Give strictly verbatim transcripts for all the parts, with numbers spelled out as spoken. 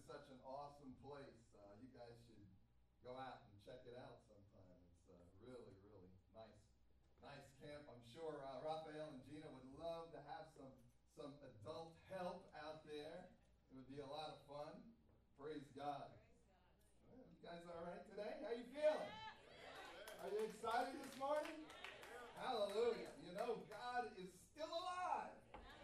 such an awesome place. Uh, you guys should go out and check it out sometime. It's uh, really, really nice. Nice camp. I'm sure uh, Raphael and Gina would love to have some, some adult help out there. It would be a lot of fun. Praise God. Well, you guys all right today? How you feeling? Are you excited this morning? Hallelujah. You know, God is still alive.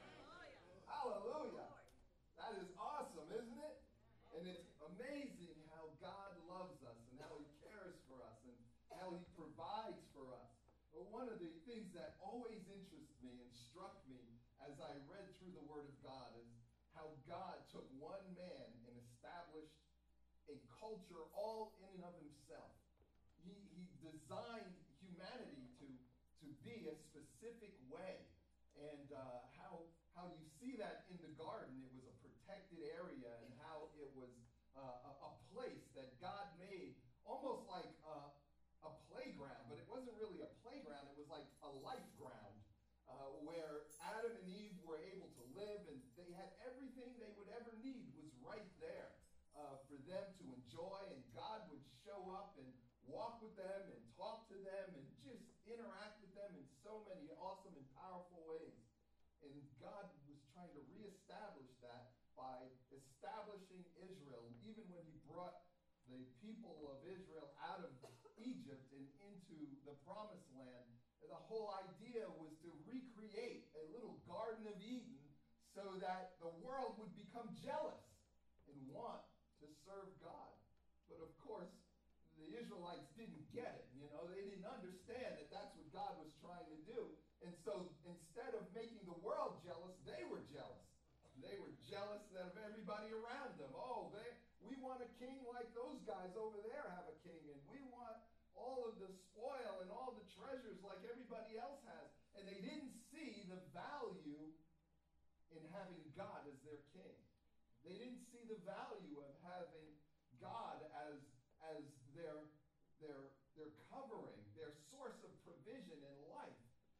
Hallelujah. That is awesome, isn't it? And it's amazing how God loves us and how he cares for us and how he provides for us. But one of the things that always interested me and struck me as I read through the Word of God is how God took one man and established a culture all in and of himself. He, he designed humanity to, to be a specific way. And uh, how how you see that in the garden, it was a protected area, and how it was uh, a, a place that God made almost like a, a playground, but it wasn't really a playground, it was like a life ground uh, where Adam and Eve were able to live, and they had everything they would ever need was right there uh, for them to enjoy, and God would show up and walk with them and talk to them and just interact with them in so many awesome and powerful ways. And God was trying to reestablish that by establishing Israel. Even when he brought the people of Israel out of Egypt and into the promised land, the whole idea was to recreate a little Garden of Eden so that the world would become jealous and want to serve God. But of course, the Israelites didn't get it, you know. They didn't understand that that's what God was trying to do. And so instead of making the world jealous, they were jealous. They were jealous of everybody around them. Oh, they, we want a king like those guys over there have a king. And we want all of the spoil and all the treasures like everybody else has. And they didn't see the value in having God as their king. They didn't see the value of having God as as their, their, their covering, their source of provision in life.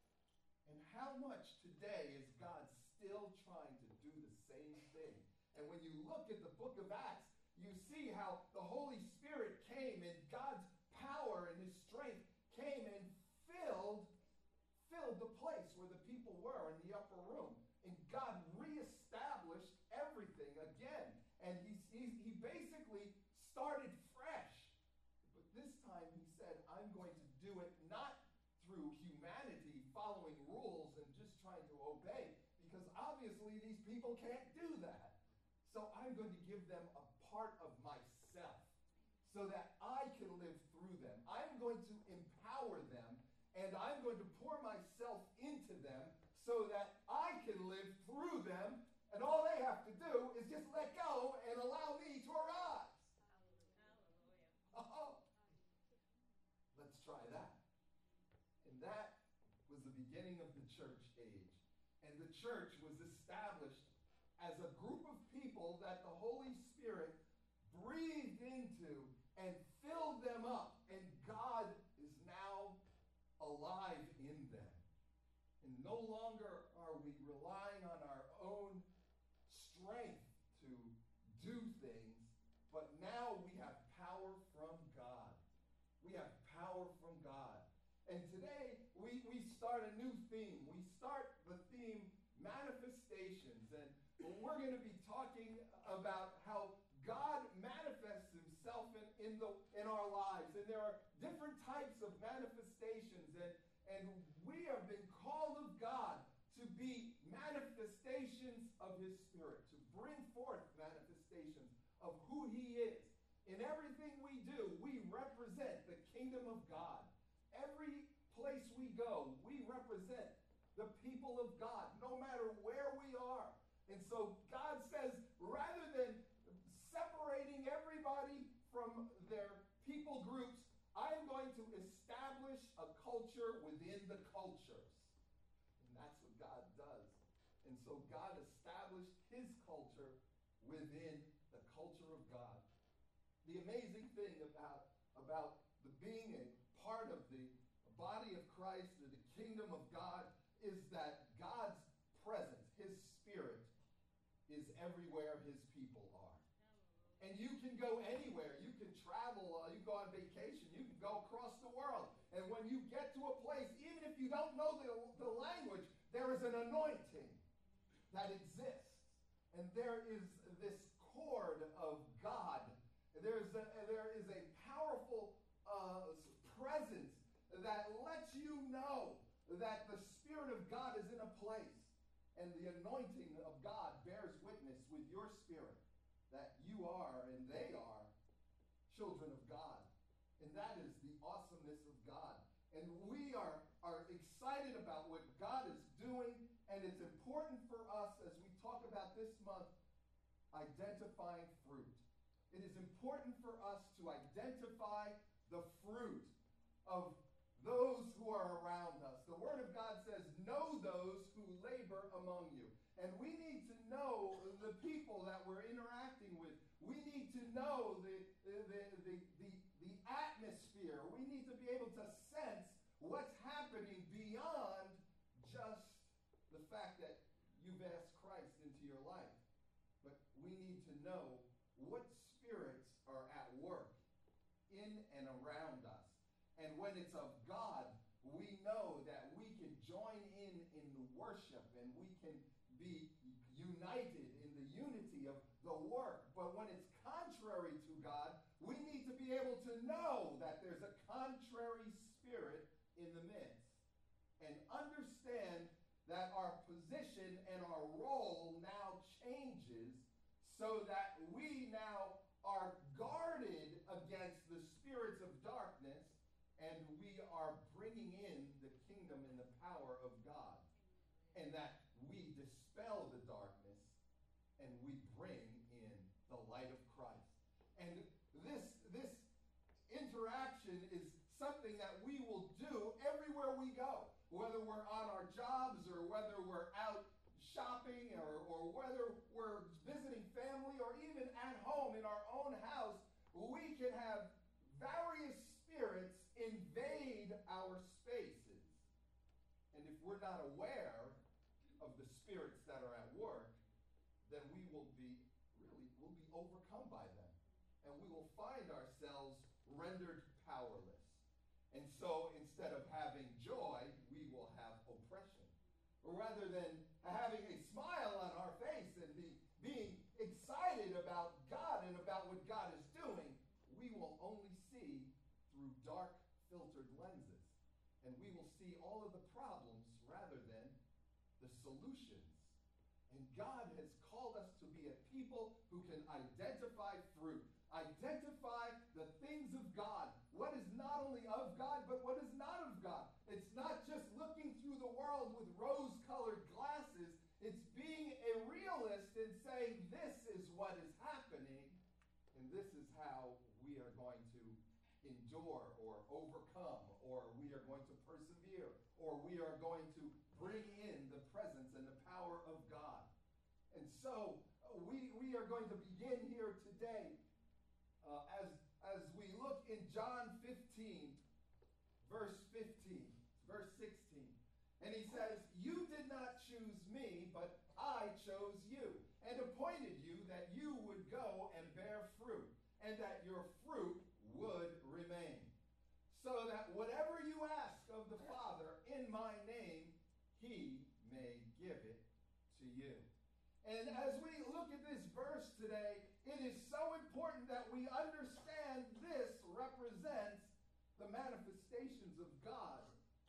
And how much today is God still trying to do the same thing? And when you look at the book of Acts, you see how the Holy Spirit came and God's power and his strength came and filled, filled the place where the people were in the upper room. And God reestablished everything again. And he, he, he basically started fresh. But this time he said, I'm going to do it not through humanity following rules and just trying to obey, because obviously these people can't do that. So I'm going to give them a part of myself so that I can live through them. I'm going to empower them, and I'm going to pour myself into them so that I can live through them, and all they have to do is just let go and allow me to arise. Hallelujah. Oh, let's try that. And that was the beginning of the church age. And the church was established as a group of people that the Holy Spirit breathed into and filled them up. And God is now alive in them. And no longer are we relying on our own strength to do things, but now we have power from God. We have power from God. And today, we, we start a new theme. We start the theme manifestations. And we're going to be talking about how God manifests himself in, in, the, in our lives. And there are different types of manifestations. And, and we have been called of God to be manifestations of his Spirit, to bring forth manifestations of who he is. In everything we do, we represent the kingdom of God. Every place we go, we represent the people of God, no matter where we are. And so God says, rather than separating everybody from their people groups, I am going to establish a culture within the cultures. And that's what God does. And so God established his culture within the culture of God. The amazing thing about, about the being a part of the body of Christ or the kingdom of God is that God's presence, his Spirit, is everywhere his people are. And you can go anywhere. You can travel. Uh, you can go on vacation. You can go across the world. And when you get to a place, even if you don't know the, the language, there is an anointing that exists. And there is this cord of God. There's a, there is a powerful uh, presence that lets you know that the Spirit of God is in a place. And the anointing of God bears witness with your spirit that you are and they are children of God. And that is the awesomeness of God. And we are, are excited about what God is doing. And it's important for us, as we talk about this month, identifying fruit. It is important for us to identify the fruit of those who are around us. The Word of God says, know those who labor among you. And we need to know the people that we're interacting with. We need to know the, the, the, the, the atmosphere. We need to be able to sense what's happening beyond just the fact that you've asked Christ into your life. But we need to know what spirits are at work in and around us. And when it's of God, we know that we can join in in the worship and we can be united in the unity of the work. But when it's contrary to God, we need to be able to know that there's a contrary spirit in the midst. And understand that our position and our role now changes so that we now are guarded against the spirits of darkness, and we are bringing in the kingdom and the power of God. And that we dispel the darkness and we bring in the light of Christ. And this, this interaction is something that we will do everywhere we go. Whether we're on our jobs or whether we're out shopping or, or whether we're visiting family or even at home in our own house, we can have various spirits invade our spaces. And if we're not aware of the spirits that are at work, then we will be really will be overcome by them. And we will find ourselves rendered powerless. And so instead of having joy, we will have oppression. Rather than having a smile on our face and be, being excited about God and about what God is doing, we will only see through dark filtered lenses. And we will see all of the problems rather than the solutions. And God has called us to be a people who can identify fruit. Identify the things of God. What is not only of God, but what is not of God. It's not just looking through the world with rose-colored glasses. It's being a realist and saying, this is what is happening, and this is how we are going to endure or overcome, or we are going to persevere, or we are going to bring in the presence and the power of God. And so uh, we, we are going to begin here today uh, as, as we look in John fifteen, verse fifteen, verse sixteen. And he says, you did not choose me, but I chose you and appointed you that you would go and bear fruit, and that your fruit would remain, so that whatever you ask of the Father in my name, he may give it to you. And as we look at this verse today, it is so important that we understand this represents the manifestations of God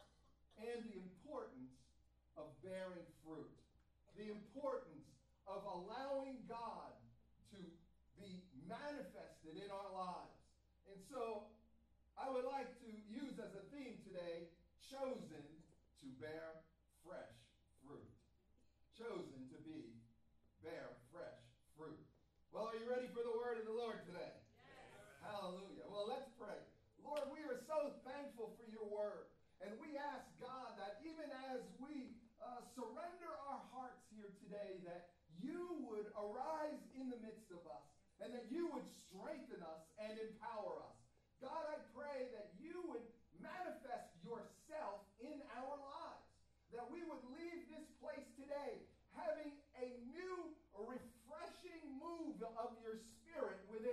and the importance of bearing fruit. The importance of allowing God to be manifested in our lives. And so I would like to use as a theme today, chosen to bear fresh fruit. Chosen to be bear fresh fruit. Well, are you ready for the word of the Lord today? Yes. Hallelujah. Well, let's pray. Lord, we are so thankful for your word. And we ask God that even as we uh, surrender our hearts here today, that you would arise in the midst of us and that you would strengthen us and empower us. God, I pray that you would manifest yourself in our lives, that we would leave this place today having a new, refreshing move of your spirit within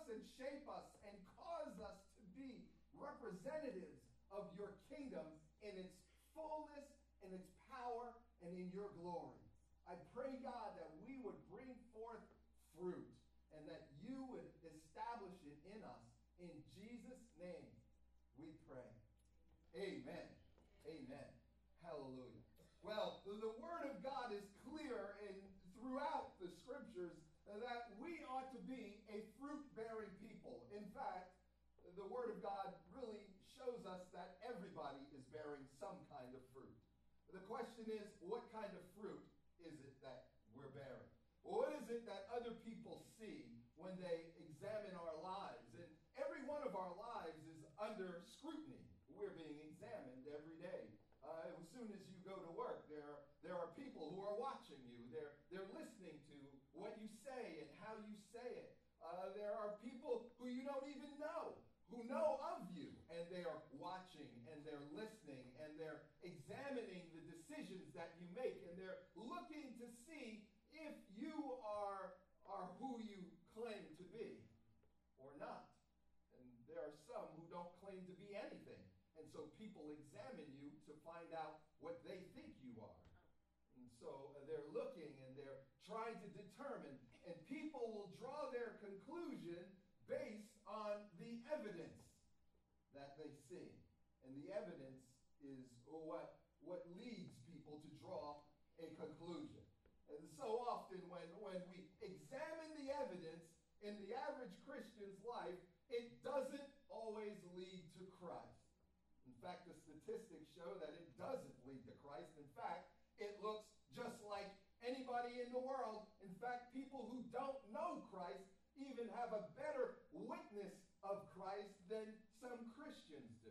and shape us and cause us to be representatives of your kingdom in its fullness, in its power, and in your glory. I pray, God, that we would bring forth fruit and that you would establish it in us. In Jesus' name we pray. Amen. Amen. Hallelujah. Well, the word of God is clear in throughout the scriptures that we ought to be a fruit-bearing people. In fact, the word of God really shows us that everybody is bearing some kind of fruit. The question is, what kind of fruit is it that we're bearing? What is it that other people see when they examine our lives? And every one of our lives is under scrutiny. We're being examined every day. Uh, as soon as you go to work, there, there are people who are watching you. They're, they're listening to what you say and how you say it. Uh, there are people who you don't even know, who know of you, and they are watching, and they're listening, and they're examining the decisions that you make, and they're looking to see if you are, are who you claim to be or not. And there are some who don't claim to be anything, and so people examine you to find out what they think you are. And so uh, they're looking, and they're trying to determine, and people will draw their conclusion based on the evidence that they see. And the evidence is what, what leads people to draw a conclusion. And so often when, when we examine the evidence in the average Christian's life, it doesn't always lead to Christ. In fact, the statistics show that it doesn't lead to Christ. In fact, it looks just like anybody in the world. In fact, people who don't know Christ even have a better witness of Christ than some Christians do.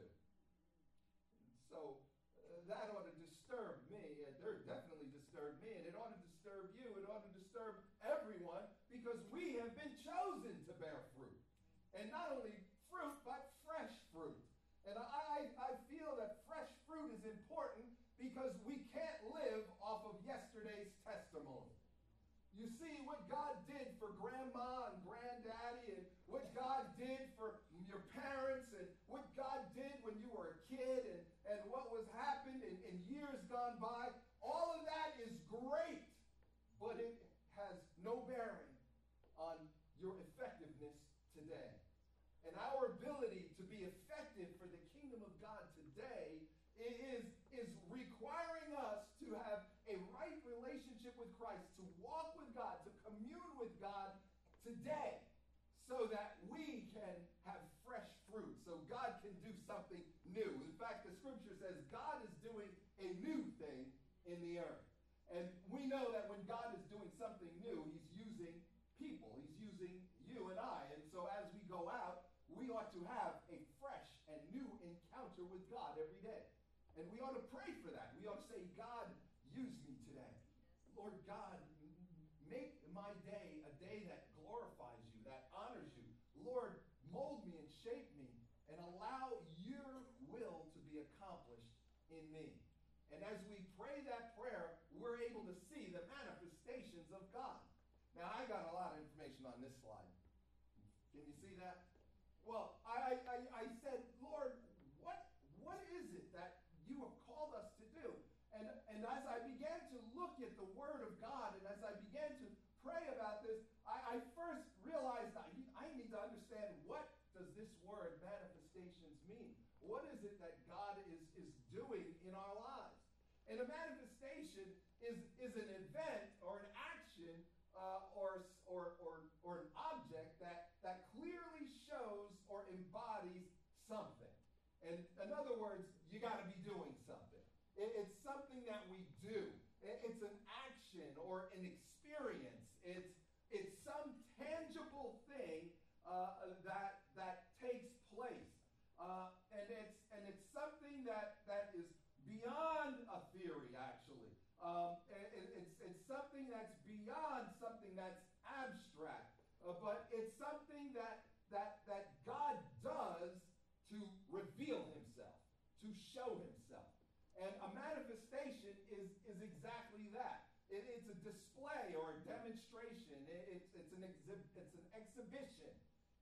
So uh, that ought to disturb me. It definitely disturbed me, and it ought to disturb you. It ought to disturb everyone, because we have been chosen to bear fruit. And not only fruit, but fresh fruit. And I, I feel that fresh fruit is important because we can't live off of yesterday's testimony. You see what God did for grandma and granddaddy, and what God did for your parents, and what God did when you were a kid, and, and what was happened in, in years gone by. All of that is great, but it has no bearing on your effectiveness today. And our ability to be effective for the kingdom of God today is, is requiring us to have a right relationship with Christ, to walk with God, to commune with God today, so that we can have fresh fruit, so God can do something new. In fact, the scripture says God is doing a new thing in the earth. And we know that when God is doing something new, he's using people. He's using you and I. And so as we go out, we ought to have a fresh and new encounter with God every day. And we ought to pray for that. We ought to say, God, use me today. Lord God, make my day a day that glorifies you, that honors you. Lord, mold me and shape me and allow your will to be accomplished in me. And as we pray that prayer, we're able to see the manifestations of God. Now, I got a lot of information on this slide. Can you see that? Well, I, I, I said, Lord, what, what is it that you have called us to do? And, and as I began to look at the Word of God, and as I began to pray about this, I, I first realized I, I need to understand, what does this word manifestations mean? What is it that God is, is doing in our lives? And a manifestation is, is an event or an action uh, or, or, or, or an object that, that clearly shows or embodies something. And in other words, you got to be doing something. It, it's something that we do. It, it's an action or an experience. It's, it's some tangible thing uh, that, that takes place. Uh, and, it's, and it's something that, that is beyond a theory, actually. Um, it, it's, it's something that's beyond something that's abstract. Uh, but it's something that, that, that God does to reveal himself, to show himself. And a manifestation is, is exactly that. It, it's a display or a demonstration. It, it's, it's, an exhi- it's an exhibition.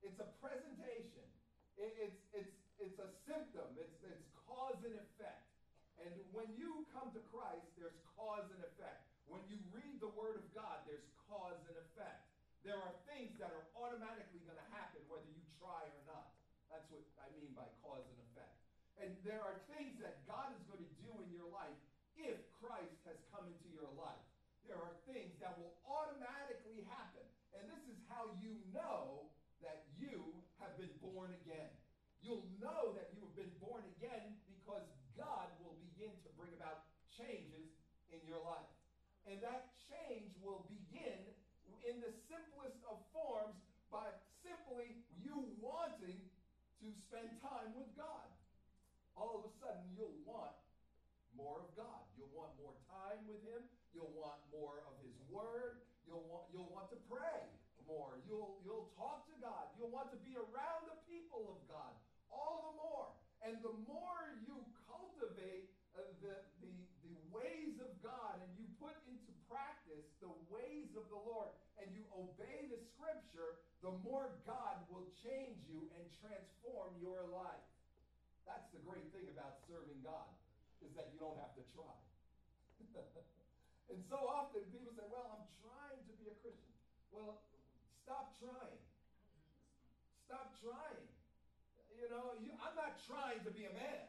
It's a presentation. It, it's, it's, it's a symptom. It's, it's cause and effect. And when you come to Christ, there's cause and effect. When you read the Word of God, there's cause and effect. There are things that are automatically going to happen whether you try or not. That's what I mean by cause and effect. And there are things that God is going to do in your life if Christ has come into your life. There are things that will automatically happen. And this is how you know that you have been born again. You'll know that you have been born again because God will begin to bring about changes in your life. And that change will begin in the simplest of forms by simply you wanting to spend time with God. All of a sudden, you'll want more of God. You'll want more time with Him. You'll want more of His Word. You'll want, you'll want to pray more. You'll, you'll talk to God. You'll want to be around the people of God all the more. And the more you cultivate uh, the, the, the ways of God and you put into practice the ways of the Lord and you obey the Scripture, the more God will change you and transform your life. That's the great thing about serving God, is that you don't have to try. And so often people say, well, I'm trying to be a Christian. Well, stop trying. Stop trying. You know, you, I'm not trying to be a man.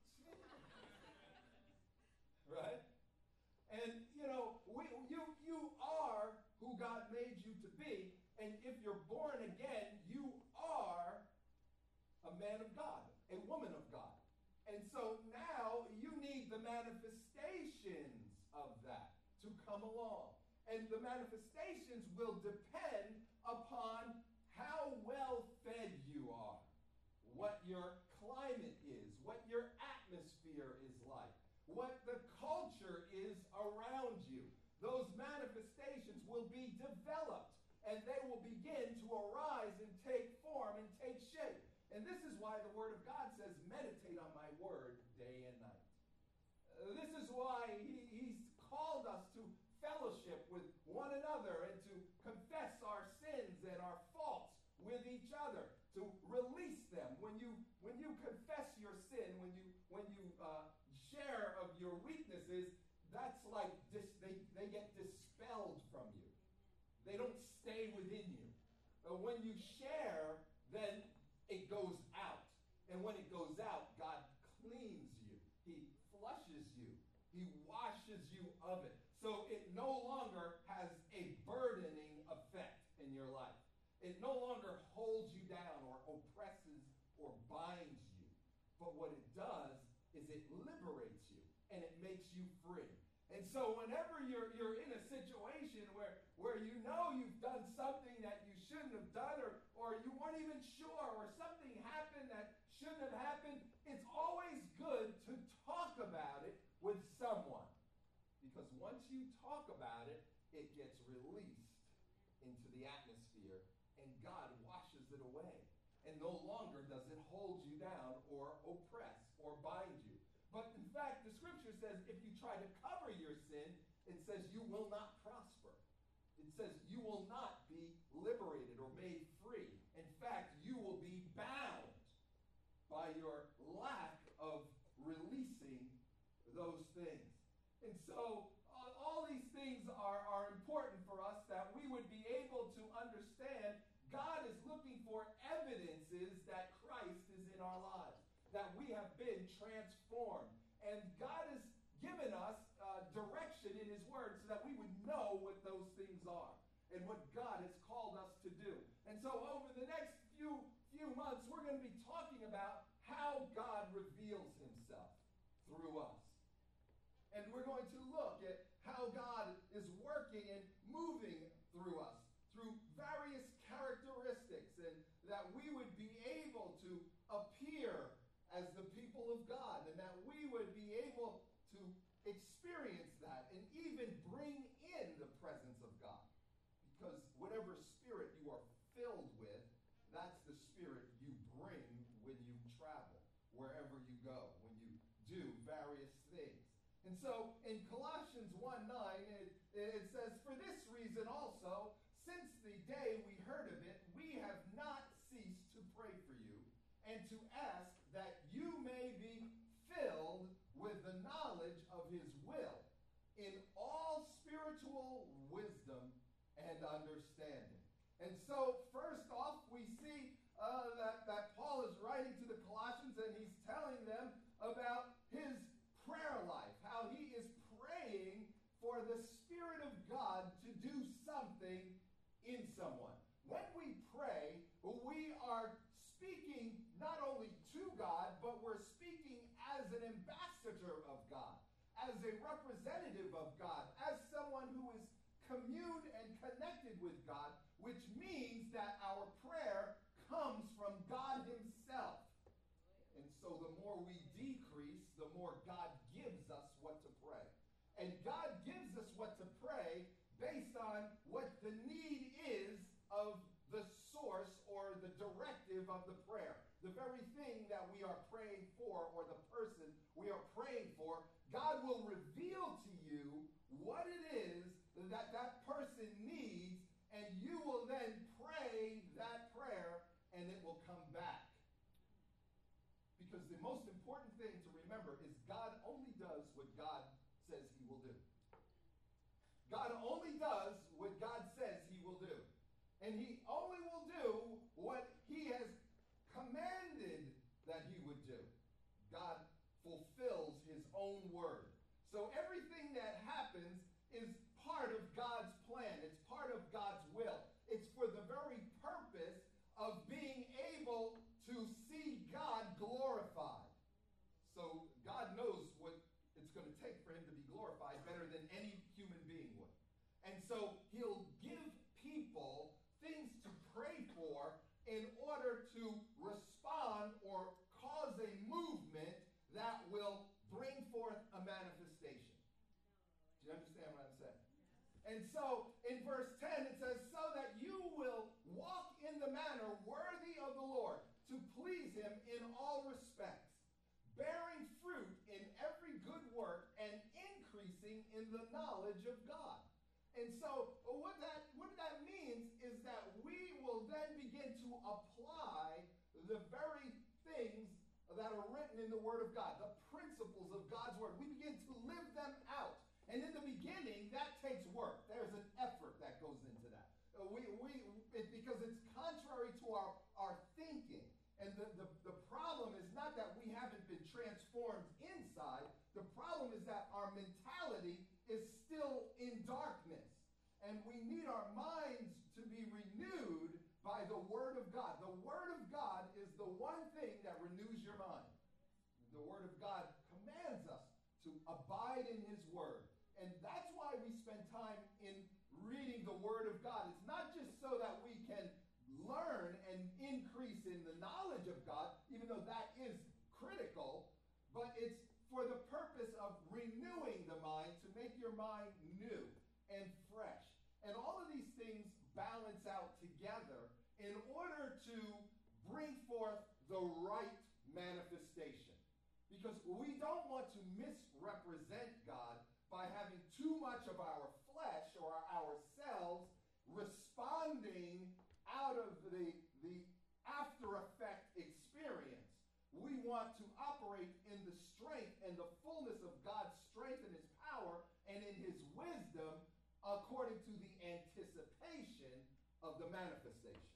Right? And, you know, we, you, you are who God made you to be. And if you're born again, you are a man of God, a woman of God. And so now you need the manifestations of that to come along. And the manifestations will depend upon how well fed you are, what your climate is, what your atmosphere is like, what the culture is around you. Those manifestations will be developed, and they will begin to arise and take form and take shape. And this is why the Word of God says, meditate on my word day and night. Uh, this is why he, he's called us to fellowship with one another and to confess our sins and our faults with each other, to release them. When you when you confess your sin, when you when you uh, share of your weaknesses, that's like dis, they, they get dispelled from you. They don't stay within you. But when you share, then it goes out. And when it goes out, God cleans you. He flushes you. He washes you of it. So it no longer has a burdening effect in your life. It no longer holds you down or oppresses or binds you. But what it does is it liberates you and it makes you free. And so whenever you're, you're in a situation where, where you know you've done something that you shouldn't have done, or, or you weren't even sure, or something happened that shouldn't have happened, it's always good to talk about it with someone. Because once you talk about it, it gets released into the atmosphere, and God washes it away. And no longer does it hold you down or oppress or bind you. But in fact, the Scripture says if you try to cover your sin, it says you will not prosper. It says you will not be liberated or made free. In fact, you will be bound by your lack of releasing those things. And so uh, all these things are, are important for us, that we would be able to understand God is looking for evidences that Christ is in our lives, that we have been transformed. And God has given us uh, direction in His Word so that we would know what those things are and what God has called us to do. And so over the next few, few months, we're going to be talking about how God reveals Himself through us. And we're going to look at how God is working and moving through us, through various characteristics, and that we would be able to appear as the people of God, and that we would be able to experience that and even bring in the presence of God. Because whatever spirit you are filled with, that's the spirit you bring when you travel, wherever you go, when you do various things. And so in Colossians one nine, it, it says, for this reason also, since the day we heard of it, we have not ceased and to ask that you may be filled with the knowledge of his will in all spiritual wisdom and understanding. And so, first off, we see uh, that, that Paul is writing to the Colossians, and he's telling them about his prayer life, how he is praying for the Spirit of God to do something in someone. When we pray, we are speaking not only to God, but we're speaking as an ambassador of God, as a representative of God, as someone who is communed and connected with God, which means that our prayer comes from God himself. And so the more we decrease, the more God gives us what to pray. And God gives us what to pray based on what the need is of the source or the directive of the prayer. The very thing that we are praying for, or the person we are praying for, God will reveal to you what it is that that person needs, and you will then pray that prayer, and it will come back. Because the most important thing to remember is God only does what God says he will do. God only does what God says he will do. And he only will do what he has commanded that he would do. God fulfills his own word. So everything that happens is part of God's plan. It's part of God's will. It's for the very purpose of being able to see God glorified. So God knows what it's going to take for him to be glorified better than any human being would. And so he'll give people things to pray for in order to respond or cause a movement that will bring forth a manifestation. Do you understand what I'm saying? And so in verse ten it says, so that you will walk in the manner worthy of the Lord, to please him in all respects, bearing fruit in every good work and increasing in the knowledge of God. And so what that what that means is that we will then begin to apply the very things that are written in the Word of God, the principles of God's Word. We begin to live them out. And in the beginning, that takes work. There's an effort that goes into that. Uh, we, we, it, because it's contrary to our, our thinking. And the, the, the problem is not that we haven't been transformed inside. The problem is that our mentality is still in darkness. And we need our minds to be renewed by the Word of God. The Word of God is the one thing that renews your mind. The Word of God commands us to abide in his Word. And that's why we spend time in reading the Word of God. It's not just so that we can learn and increase in the knowledge of God, even though that is critical, but it's for the purpose of renewing the mind, to make your mind new and fresh. And all of these things balance out together in order to bring forth the right manifestation. Because we don't want to misrepresent God by having too much of our flesh or ourselves responding out of the, the after effect experience. We want to operate in the strength and the fullness of God's strength and his power and in his wisdom according to the anticipation of the manifestation.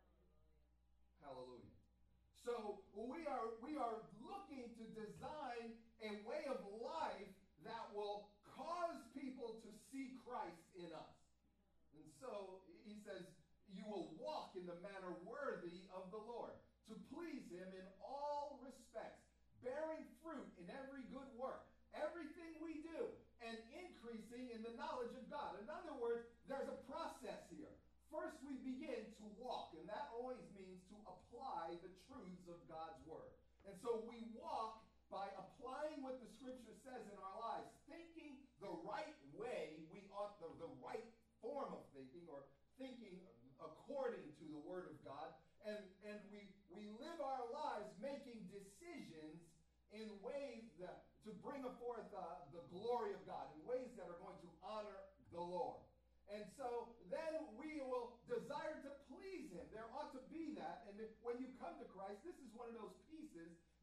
Hallelujah. So we are, we are looking to design a way of life that will cause people to see Christ in us. And so he says, you will walk in the manner worthy of the Lord, to please him in all respects, bearing fruit in every good work, everything we do, and increasing in the knowledge of God. In other words, there's a process here. First, we begin to walk, and that always means to apply the truths of God's word. And so we walk by applying what the scripture says in our lives, thinking the right way we ought, the, the right form of thinking, or thinking according to the word of God, and, and we, we live our lives making decisions in ways that to bring forth uh, the glory of God, in ways that are going to honor the Lord. And so then we will desire to please him. There ought to be that. And when you come to Christ, this is one of those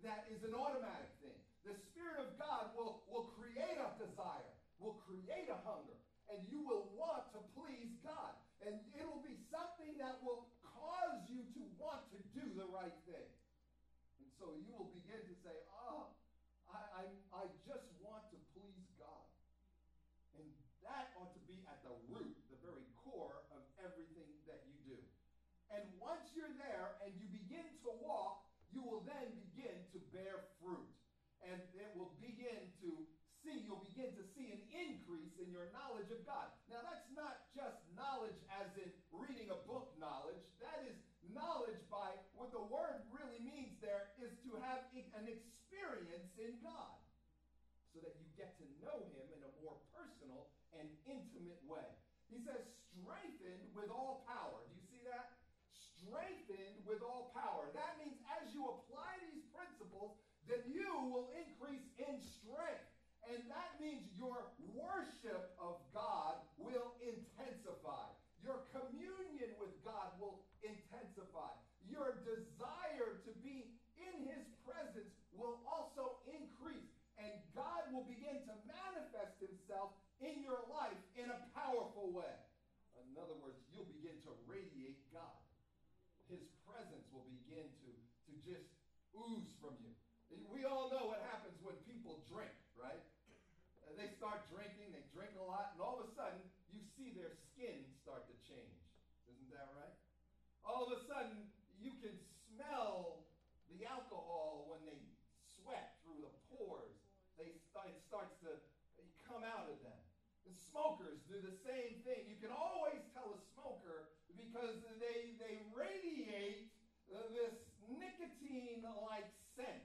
that is an automatic thing. The Spirit of God will, will create a desire, will create a hunger, and you will want to please God. And it'll be something that will cause you to want to do the right thing. And so you will begin to say, oh, I, I, I just want to please God. And that ought to be at the root, the very core of everything that you do. And once you're there and you begin to walk, you will then begin to bear fruit. And it will begin to see, you'll begin to see an increase in your knowledge of God. Now, that's not just knowledge as in reading a book knowledge. That is knowledge by, what the word really means there is to have an experience in God, so that you get to know him in a more personal and intimate way. He says, strengthened with all power. Do you see that? Strengthened with all power. That means as you apply these principles, then you will increase in strength. And that means your worship of God will intensify. Your communion with God will intensify. Your desire to be in his presence will also increase. And God will begin to manifest himself in your life in a powerful way. In other words, you'll begin to radiate God. His presence will begin to, to just ooze from you. We all know what happens when people drink, right? Uh, they start drinking, they drink a lot, and all of a sudden, you see their skin start to change. Isn't that right? All of a sudden, you can smell the alcohol when they sweat through the pores. They start, it starts to come out of them. The smokers do the same thing. You can always tell a smoker because they, they radiate uh, this nicotine-like scent.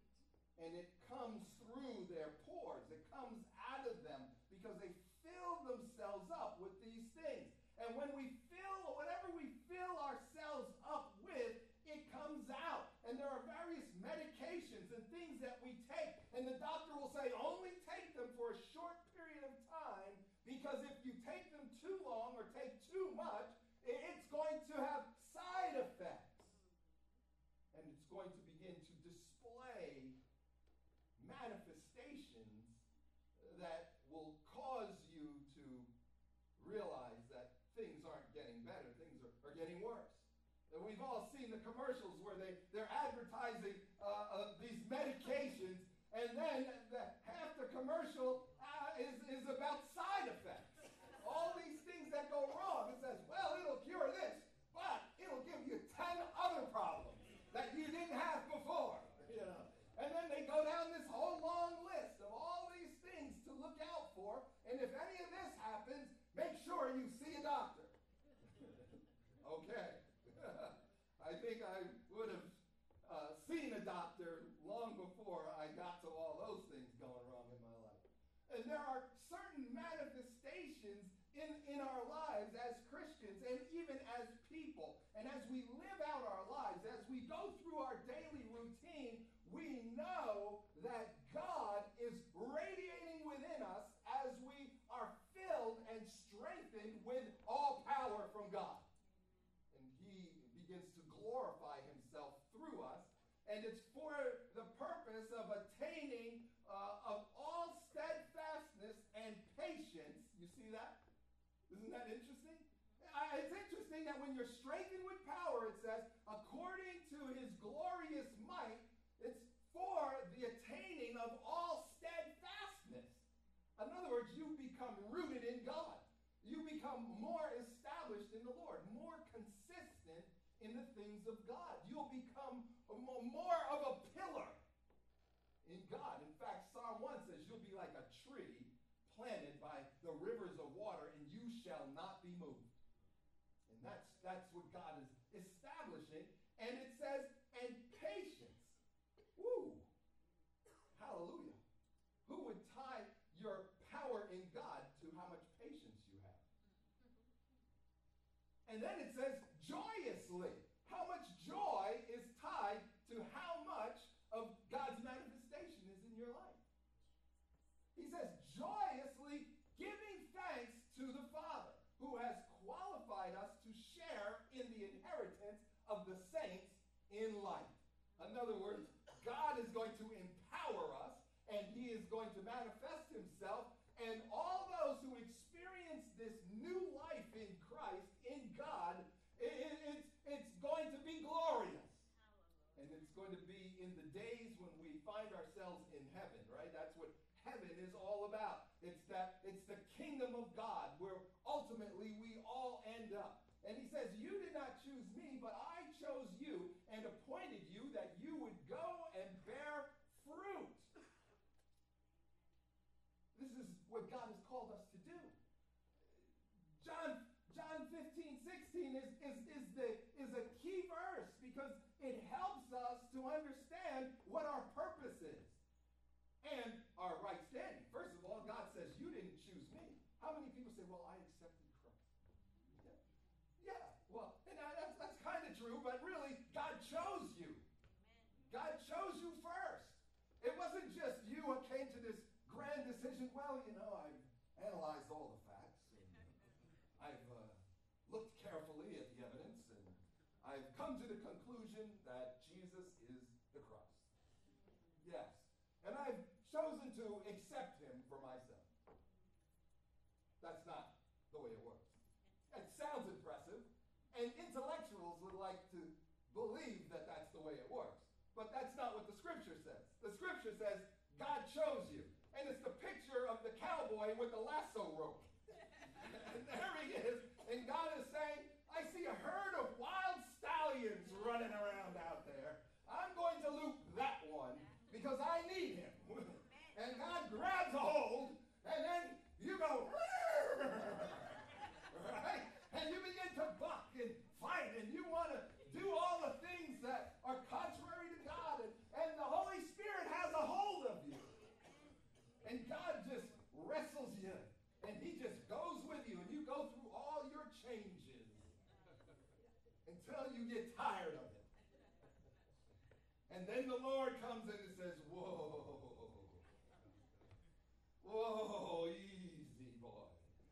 And it comes through their pores. It comes out of them because they fill themselves up with these things. And when we fill, whatever we fill ourselves up with, it comes out. And there are various medications and things that we take. And the doctor will say, only take them for a short period of time, because if you take them too long or take too much, it's going to have side effects. And it's going to begin to display manifestations that will cause you to realize that things aren't getting better, things are, are getting worse. And we've all seen the commercials where they, they're advertising uh, uh, these medications, and then the, half the commercial uh, is, is about side effects. All these things that go wrong. It says, well, it'll cure this, but it'll give you ten other problems that you didn't have before. You know? And then they go down this whole long list of all these things to look out for. And if any of this happens, make sure you see a doctor. Okay. I think I would have uh, seen a doctor long before I got to all those things going wrong in my life. And there are certain manifestations in, in our lives as Christians and even as people. And as we live out our lives, as we go through our daily routine, we know that God is radiating within us as we are filled and strengthened with all power from God. And he begins to glorify himself through us. And it's for the purpose of attaining uh, of all steadfastness and patience. You see that? Isn't that interesting? Uh, it's interesting that when you're strengthened with power, it says, according to his glorious might, it's for the attaining of all steadfastness. In other words, you become rooted in God. You become more established in the Lord, more consistent in the things of God. You'll become more of a pillar in God. In fact, Psalm one says you'll be like a tree planted by the rivers of water, and you shall not be moved. And that's, that's what God is establishing. And it says, and patience. Woo! Hallelujah. Who would tie your power in God to how much patience you have? And then it says, joyously. How much joy is tied to how much of God's manifestation is in your life? He says, joyously giving thanks to the Father, who has qualified us to share in the inheritance of the saints in light. In other words, God is going to empower us, and he is going to manifest himself, and all those who experience this new life in Christ, in God, it, it, it's, it's going to be glorious. And it's going to be in the days when we find ourselves in heaven, right? That's what heaven is all about. It's that it's the kingdom of God where ultimately we all end up. And he says, you did not choose me, but I chose you and appointed you that you would go and bear fruit. This is what God has called us to do. John, John fifteen, sixteen is, is, is, the, is a key verse because it helps us to understand what our purpose is and our right standing. First of all, God says, you didn't choose me. How many people say, well, I accepted Christ? Yeah, yeah. Well, and that's, that's kind of true, but really, God chose you. God chose you first. It wasn't just you who came to this grand decision. Well, you know, I've analyzed all the facts. And I've uh, looked carefully at the evidence, and I've come to the conclusion that Jesus is the Christ. Yes. And I've chosen to accept him for myself. That's not the way it works. It sounds impressive, and intellectuals would like to believe that that's the way it works. But that's not what the scripture says. The scripture says God chose you. And it's the picture of the cowboy with the lasso rope. And there he is. And God is saying, I see a herd of wild stallions running around out there. I'm going to loop that one because I need him. And God grabs a hold, and then you go, right? And you begin to buck and fight, and you want to do all the things that are contrary to God. And, and the Holy Spirit has a hold of you. And God just wrestles you, and he just goes with you, and you go through all your changes until you get tired of it. And then the Lord comes in and says, whoa, whoa, easy, boy.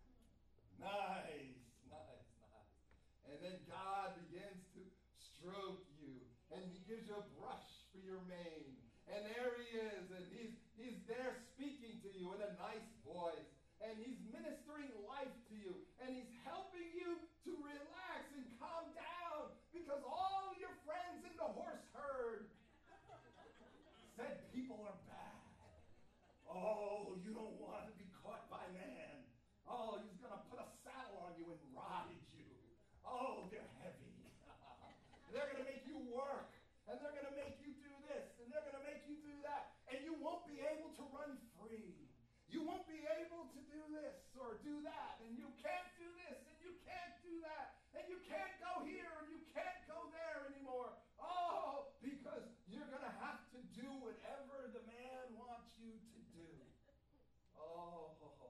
Nice, nice, nice. And then God begins to stroke you, and he gives you a brush for your mane. And there he is, and he's he's there speaking to you in a nice voice. And he's ministering life to you. And he's helping you to relax and calm down because all your friends in the horse herd said people are bad. Oh, you don't want to be caught by man. Oh, he's going to put a saddle on you and ride you. Oh, they're heavy. They're going to make you work. And they're going to make you do this. And they're going to make you do that. And you won't be able to run free. You won't be able to do this or do that. And you can't do this and you can't do that. And you can't go here and you can't go there anymore. Oh, because you're going to have to do whatever the man wants you to do. Oh,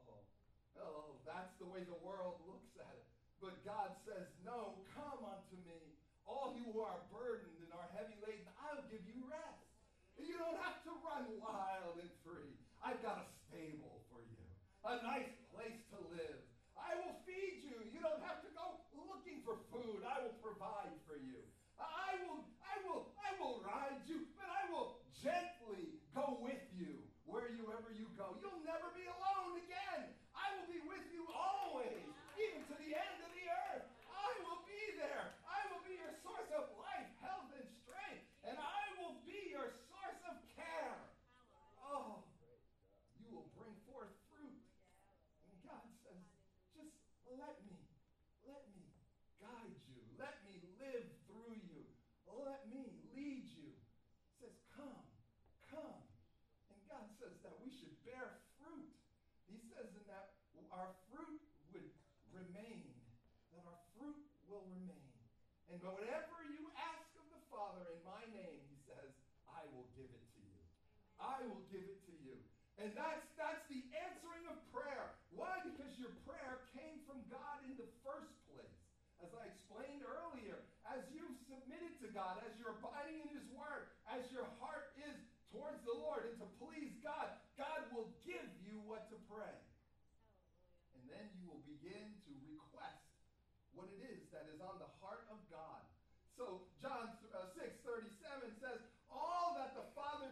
oh, that's the way the world looks at it. But God says, no, come unto me. All you who are burdened and are heavy laden, I'll give you rest. You don't have to run wild and free. I've got a stable for you, a nice place to live. I will feed you. You don't have to go looking for food. I will provide for you. I will, I will, I will ride you, but I will gently go with you wherever you go. You'll never be alone again. I will be with you always, even to the end of the earth. I will be there. I will be your source of life, health, and strength. And I will be your source of care. Oh, you will bring forth fruit. And God says, just let me, let me guide you. Let me live through you. Let me lead you. He says, come, come. And God says that we should bear fruit. He says in that our fruit would remain, that our fruit will remain. And whatever you ask of the Father in my name, he says, I will give it to you. I will give it to you. And that's that's the answering of prayer. Why? Because your prayer came from God in the first place. As I explained earlier, as you've submitted to God, as you're abiding in his word, as your heart is towards the Lord and to please God, God will give you what to pray. And then you will begin to request what it is that is on the heart of God. So John uh, six thirty-seven says, all that the Father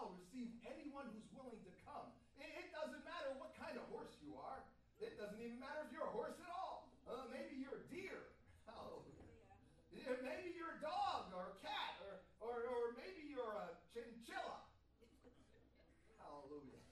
I'll receive anyone who's willing to come. It, it doesn't matter what kind of horse you are. It doesn't even matter if you're a horse at all. Uh, maybe you're a deer. Hallelujah. Yeah, maybe you're a dog or a cat or, or, or maybe you're a chinchilla. Hallelujah.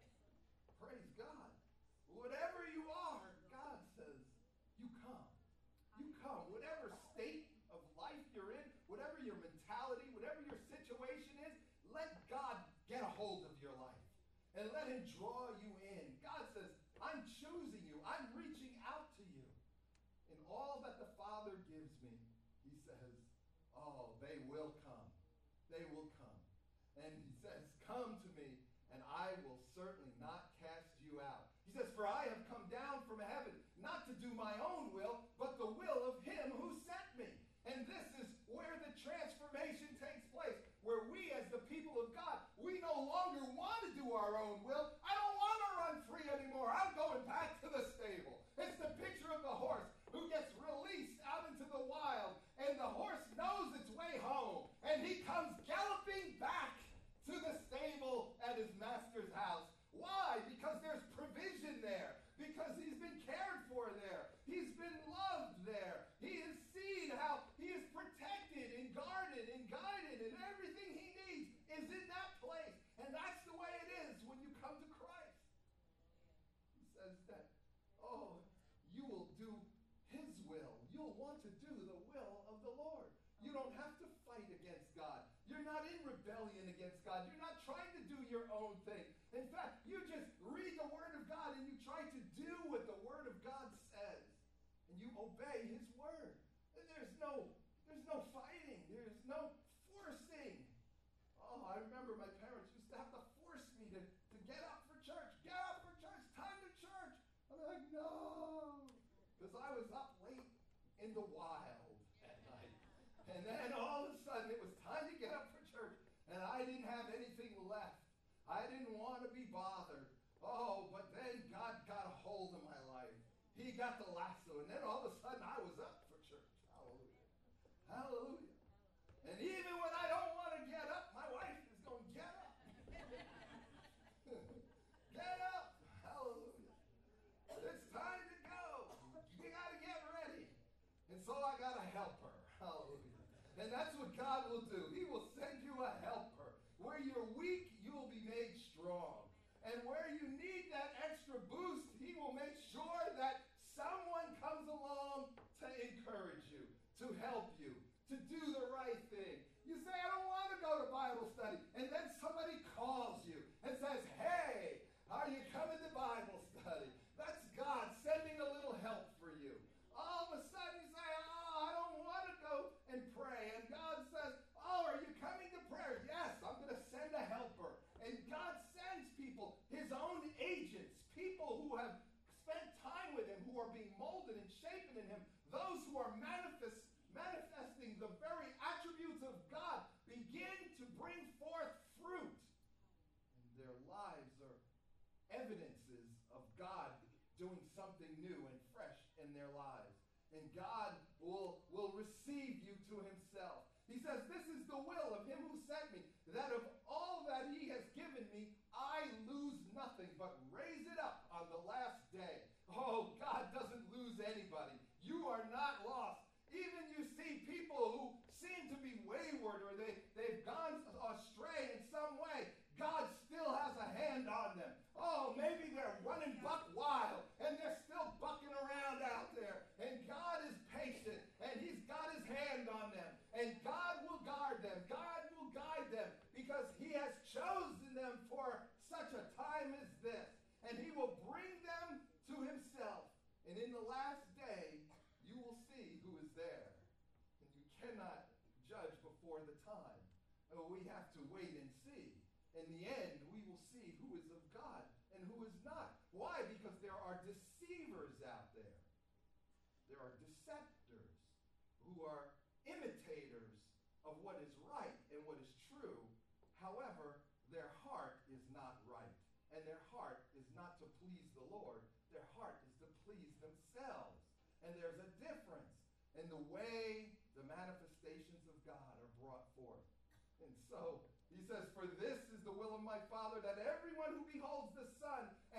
Praise God. Whatever you are, God says, you come. You come. Whatever state of life you're in, whatever your mentality, whatever your situation is, let God get a hold of your life and let him draw you in. God says, I'm choosing you. I'm reaching out to you. And all that the Father gives me, he says, oh, they will come. They will come. And he says, come to me, and I will certainly not cast you out. He says, for I have come down from heaven, not to do my own will, but the will of him who sent me. And this is where the transformation takes place, where we as the people of God, we no longer want to do our own will. I don't want to run free anymore. I'm going back to the stable. It's the picture of the horse who gets released out into the wild, and the horse knows its way home, and he comes galloping back to the stable at his master's house. Why? Because there's provision there. Because he's been cared for there. He's been loved there. He has seen how he is protected and guarded and guided, and everything he needs is in that place. And that's the way it is when you come to Christ. He says that, oh, you will do his will. You'll want to do the will of the Lord. You don't have to fight against God. You're not in rebellion against God. You're not trying to do your own thing. In fact, you just read the Word of God and you try to do what the Word of God says. And you obey his word. And there's no, there's no fighting. There's no forcing. Oh, I remember my parents used to have to force me to, to get up for church. Get up for church. Time to church. I'm like, no. Because I was up late in the wild at night. And then all of a sudden it was time to get up for church. And I didn't have anything left. I didn't want to be bothered. Oh, but then God got a hold of my life. He got the lasso. And then all of a sudden I was up for church. Hallelujah. Hallelujah. And even when I don't want to get up, my wife is going, get up. Get up. Hallelujah. It's time to go. You got to get ready. And so I got a helper. Hallelujah. And that's what God will do. He will send you a helper. Where you're weak, you will be made strong. And where you need that extra boost, he will make sure that someone comes along to encourage you, to help you, to do the right thing. You say, I don't want to go to Bible study. And then somebody calls you and says, hey, are you coming to Bible study? That's God sending a little help for you. All of a sudden you say, oh, I don't want to go and pray. And God says, oh, are you coming to prayer? Yes, I'm going to send a helper. And God sends people, his own agents, people who have spent time with him, who are being molded and shapen in him, those who are manifest, manifesting the very attributes of God, begin to bring forth fruit. And their lives are evidences of God doing something new and fresh in their lives. And God will, will receive you to himself. He says, this is the will of him who sent me, that of all that he has given me, I lose nothing, but raise it up on the last day. Oh, God doesn't lose anybody. You are not lost. Even you see people who seem to be wayward or they, they've gone astray in some way, God still has a hand on them. Oh, maybe they're running buck wild and they're still bucking around out there. And God is patient and he's got his hand on them. And God will guard them. God will guide them because he has chosen them for such a time as this. And he will bring them to himself. And in the last day, you will see who is there. And you cannot judge before the time. Oh, we have to wait and see. In the end, we will see who is of God and who is not. Why? Because there are deceivers out there. There are deceptors who are imitators of what is right and what is true. However, their heart is not right. And their heart is not to please the Lord. Their heart is to please themselves. And there's a difference in the way the manifestations of God are brought forth. And so, he says, for this is the will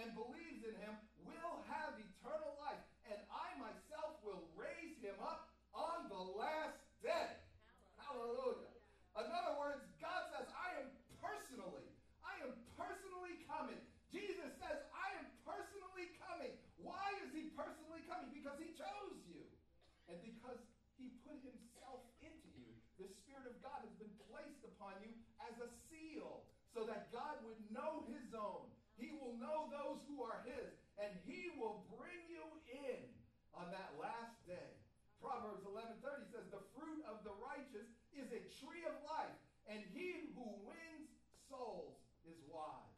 and believes in him will have eternal life, and I myself will raise him up on the last day. Hallelujah. In other words, God says, I am personally, I am personally coming. Jesus says, I am personally coming. Why is he personally coming? Because he chose you. And because he put himself into you. The Spirit of God has been placed upon you as a seal so that God would know his own. He will know those who are his, and he will bring you in on that last day. Proverbs eleven thirty says, the fruit of the righteous is a tree of life, and he who wins souls is wise.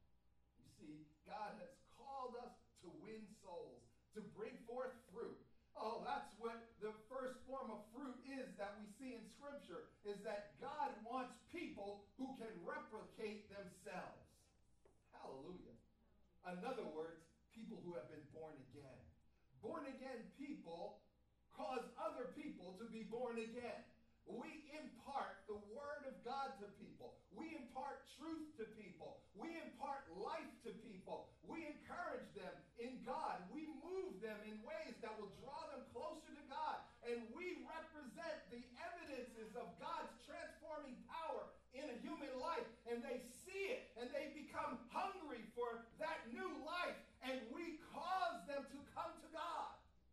You see, God has called us to win souls, to bring forth fruit. Oh, that's what the first form of fruit is that we see in Scripture, is that God wants people who can replicate themselves. Hallelujah. In other words, people who have been born again. Born again people cause other people to be born again. We impart the Word of God to people. We impart truth to people. We impart life to people. We encourage them in God. We move them in ways that will draw them closer to God. And we represent the evidences of God's transforming power in a human life. And they see it and they become hungry for that new life. And we cause them to come to God.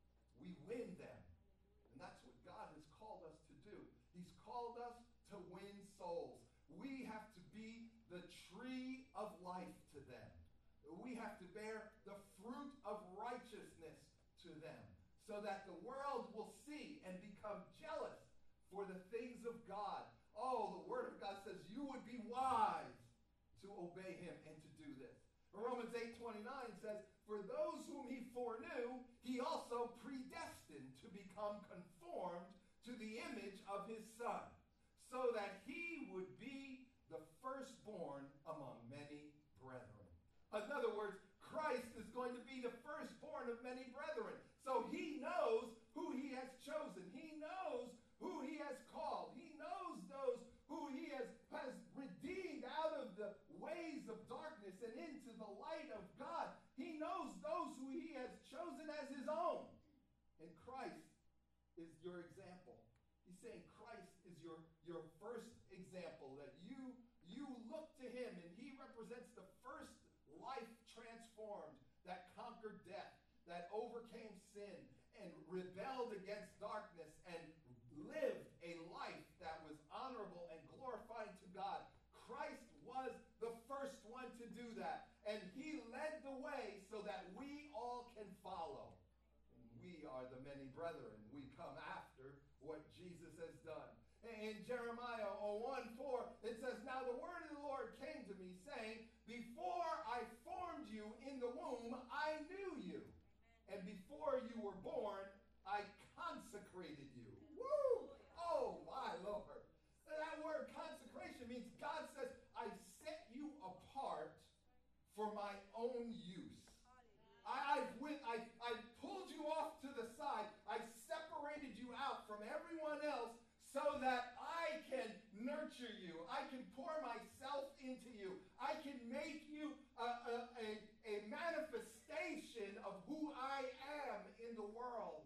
We win them. And that's what God has called us to do. He's called us to win souls. We have to be the tree of life to them. We have to bear the fruit of righteousness to them so that the world will see and become jealous for the things of God. Oh, the Word of God says you would be wise to obey him and to do this. Romans eight twenty-nine says, for those whom he foreknew, he also predestined to become conformed to the image of his Son, so that he would be the firstborn among many brethren. In other words, Christ is going to be the firstborn of many brethren. So he knows who he has chosen. He knows who he has called. He knows those who he has, has redeemed out of the ways of darkness and into the light of God. He knows those who he has chosen as his own. And Christ is your example. He's saying Christ is your, your first example, that you, you look to him, and he represents the first life transformed, that conquered death, that overcame sin, and rebelled against darkness, and lived a life that was honorable and glorifying to God. Christ was the first one to do that, and he led the way so that we all can follow. And we are the many brethren. We come after what Jesus has done. In Jeremiah one four, it says, now the word of the Lord came to me, saying, before I formed you in the womb, I knew you. And before you were born, I consecrated you. Woo! Oh, my Lord. That word consecration means God says, I set you apart for my own use. I, I've, went, I, I've pulled you off to the side. I've separated you out from everyone else so that I can nurture you. I can pour myself into you. I can make you a, a, a, a manifestation of who I am in the world.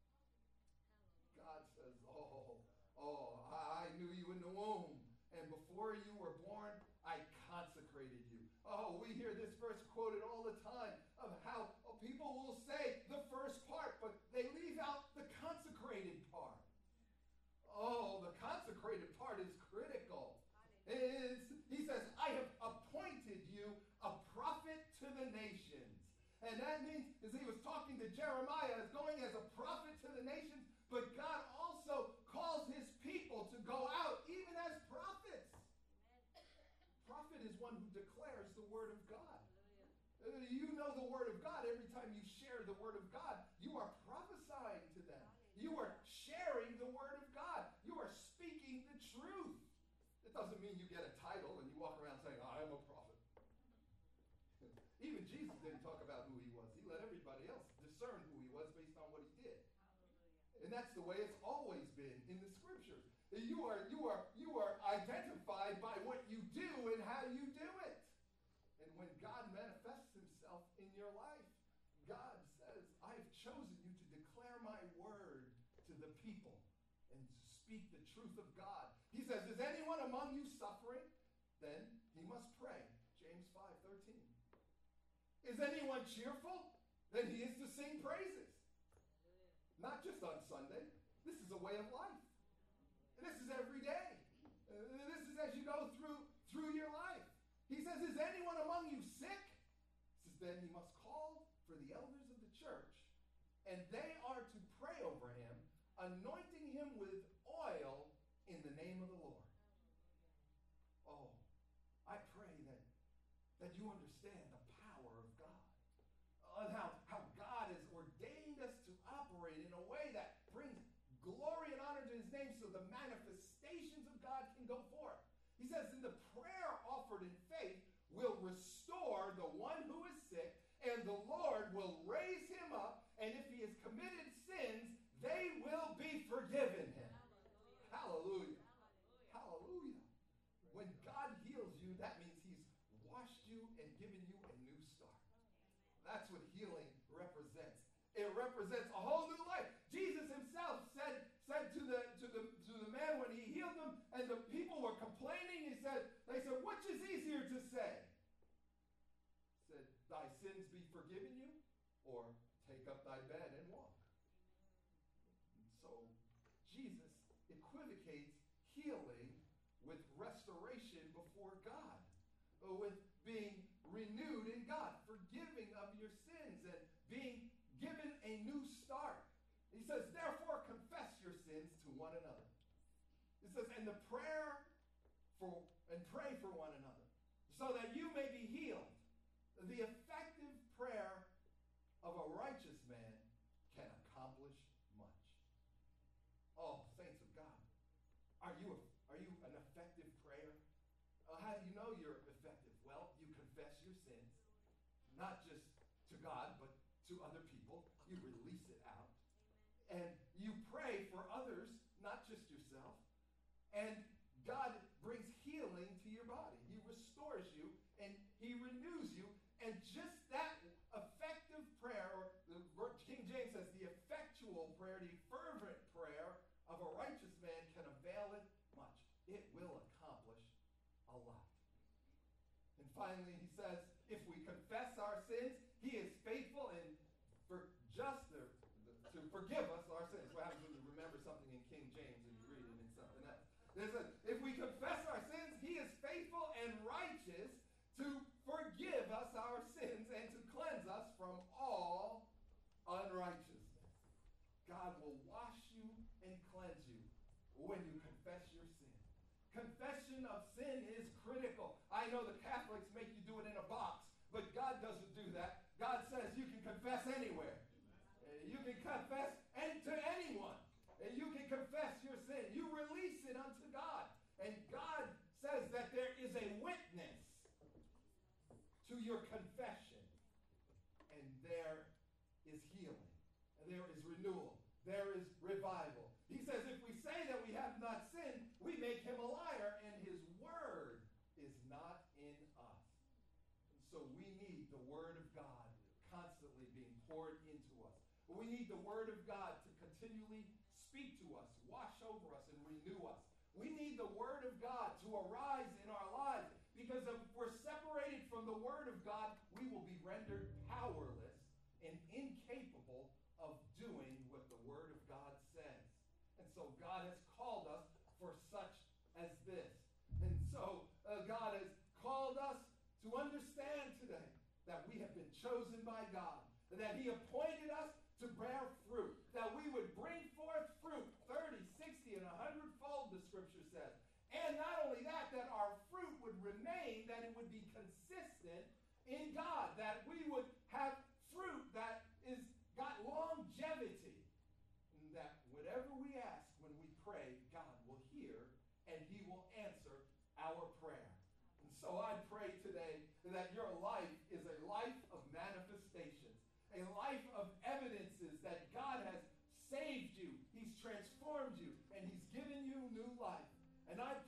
God says, oh, oh, I knew you in the womb. And before you were born, I consecrated you. Oh, we hear this verse quoted all the time of how oh, people will say the first part, but they leave out the consecrated part. Oh, the consecrated part is critical. It's, he says, I have appointed you a prophet to the nations. And that means, as he was talking to Jeremiah, as going as a prophet to the nations, but God also calls his people to go out even as prophets. Prophet is one who declares the word of God. Uh, you know the word of God. Every time you share the word of God, you are prophesying to them. You are sharing the word of God. You are speaking the truth. It doesn't mean you get a title and you walk around saying, I am a prophet. Even Jesus didn't talk about who he was. He let everybody else discern who he was based on what he did. And that's the way it's always been in the scriptures. You are, you are, you are identified by what you do and how you do it. And when God manifests himself in chosen you to declare my word to the people and to speak the truth of God. He says, is anyone among you suffering? Then he must pray. James five thirteen. Is anyone cheerful? Then he is to sing praises. Not just on Sunday. This is a way of life. And this is every day. Uh, this is as you go through, through your life. He says, is anyone among you sick? He says, then he must call for the elders of the church, and they are to pray over him, anointing him with oil in the name of the Lord. Oh, I pray that, that you understand the power of God. And how, how God has ordained us to operate in a way that brings glory and honor to his name so the manifestations of God can go forth. He says, and the prayer offered in faith will restore the one who is sick, and the Lord will raise him up, and if he has committed sins, they will be forgiven him. Hallelujah. Hallelujah. When God heals you, that means he's washed you and given you a new start. That's what healing represents. It represents a whole new life. Jesus himself said, said to the to the to the man when he healed them, and the people were complaining, he said, they said, which is easier to say? He said, thy sins be forgiven you, or take up thy bed and walk. And so Jesus equivocates healing with restoration before God, with being renewed in God, forgiving of your sins, and being given a new start. He says, therefore confess your sins to one another. It says, and the prayer for and pray for one another, so that you may be healed. The effective prayer of a righteous man can accomplish much. Oh, saints of God, are you are you an effective prayer? Uh, how do you know you're effective? Well, you confess your sins, not just to God, but to other people. You release it out. And you pray for others, not just yourself. And God brings healing to your body. He restores you and he renews you. And just that effective prayer, or the King James says the effectual prayer, the fervent prayer of a righteous man can avail it much. It will accomplish a lot. And finally, he says, if we confess our sins, he is faithful and for just to, to forgive us our sins. What happens when you remember something in King James and you read it in something else? There's a, if we confess our sins, he is faithful and righteous to forgive us our sins and to cleanse us from all unrighteousness. God will wash you and cleanse you when you confess your sin. Confession of sin is critical. I know the Catholics make you do it in a box, but God doesn't do that. God says you can confess anywhere. Uh, you can confess and to anyone. And you can confess your sin. You release it unto God. And God says that there is a witness to your confession. And there is healing. And there is renewal. There is revival. He says if we say that we have not sinned, we make him a liar, and his word is not in us. And so we need the word of God constantly being poured into us. We need the word of God to continually speak to us, wash over us, and renew us. We need the word of God to arise in our lives, because if we're separated from the word of God, we will be rendered powerless and incapable of doing what the word of God says. And so God has called us for such as this. And so uh, God has called us to understand today that we have been chosen by God, that he appointed us to bear fruit, that we would bring forth fruit, thirty, sixty, and a hundred-fold, the scripture says. And not only that, that our fruit would remain, that it would be consistent in God, that we would have fruit that is got longevity, and that whatever we ask when we pray, God will hear, and he will answer our prayer. And so I pray today that your life is a life of manifestations, a life of evidences that God has saved you, he's transformed you, and he's given you new life. And I